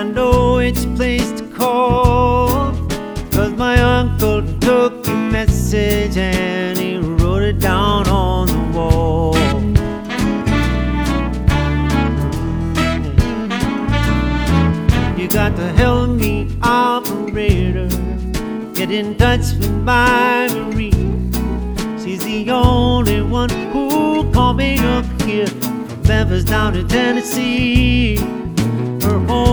I know which place to call, 'cause my uncle took your message and he wrote it down on the wall. You got to help me, operator, get in touch with my Marie. She's the only one who called me up here from Memphis down to Tennessee.